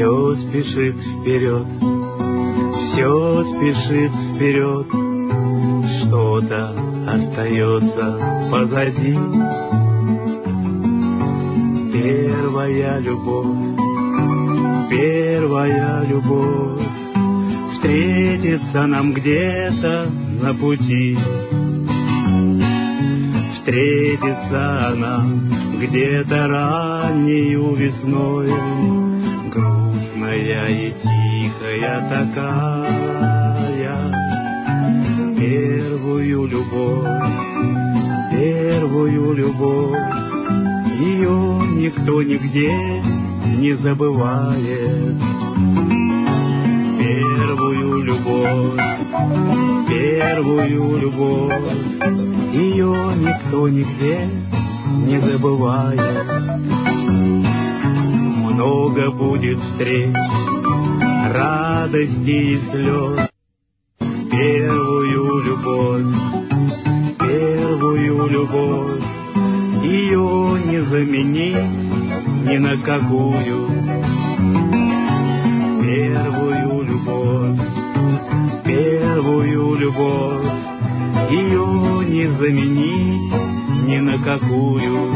Все спешит вперед, все спешит вперед, что-то остается позади. Первая любовь, первая любовь встретится нам где-то на пути. Встретится она где-то раннею весной, грустная и тихая такая. Первую любовь, ее никто нигде не забывает. Первую любовь, ее никто нигде не забывает. Много будет встреч, радости и слез. Первую любовь, ее не заменить ни на какую. Первую любовь, ее не заменить ни на какую.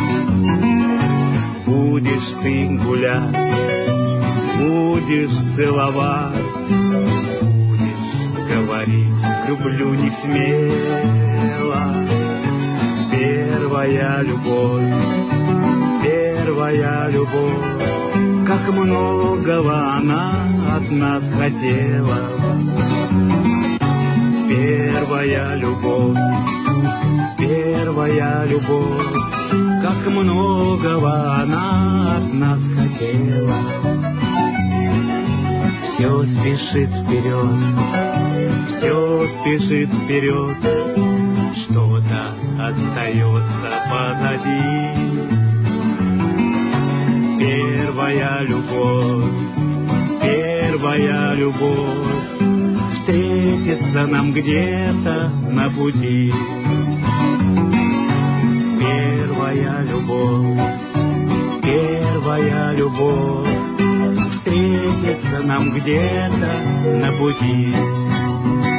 Будешь ты гулять, будешь целовать, будешь говорить люблю не смело. Первая любовь, как многого она от нас хотела. Первая любовь, как многого она от нас хотела. Все спешит вперед, что-то остается позади. Первая любовь встретится нам где-то на пути. Первая любовь встретится нам где-то на пути.